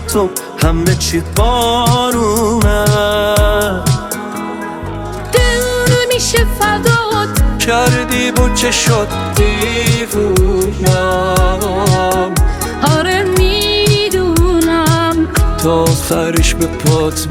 تو همه چی بارونه. دل میشه فدات کردی با چشات دیوونم. آره میدونم تا آخرش به پات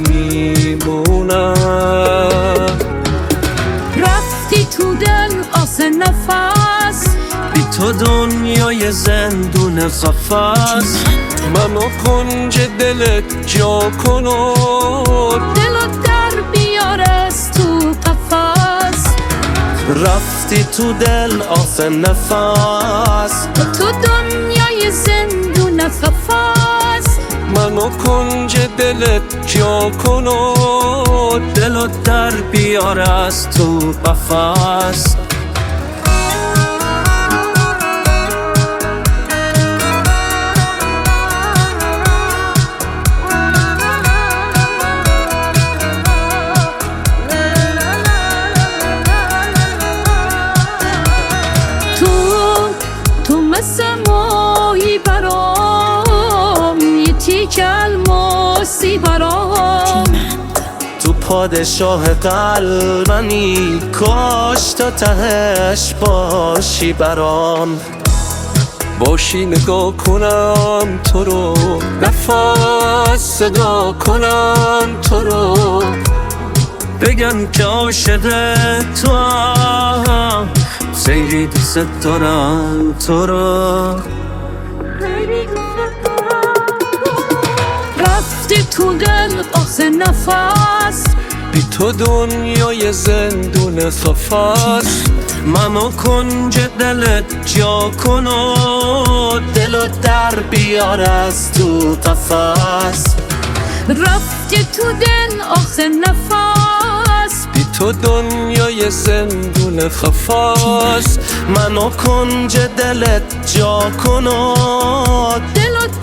میمونم. رفتی تو دل آسه نفس، بی تو دنیای زندون قفس. منو کنج دلت جا کن و دلو در بیار از تو قفس. رفتی تو دل آسه نفس. تو دنیای زندون قفس. منو کنج دلت جا کن و دلو در بیار از تو قفس. تو مثل ماهی برام، یه تیک الماسی برام. تو پادشاه قلبنی، کاش تا تهش باشی برام. باشی نگاه کنم تو رو، نفس صدا کنم تو رو. بگن که عاشق تو هم، خیلی دوست دارم تو رو. رفتی تو دل آخه نفس، بی تو دنیای زندون قفس. منو کنج دلت جا کن و دلو در بیار از تو قفس. رفتی تو دل آخه نفس، بی تو دنیای زندون قفس. منو کنج دلت جا کن و دلو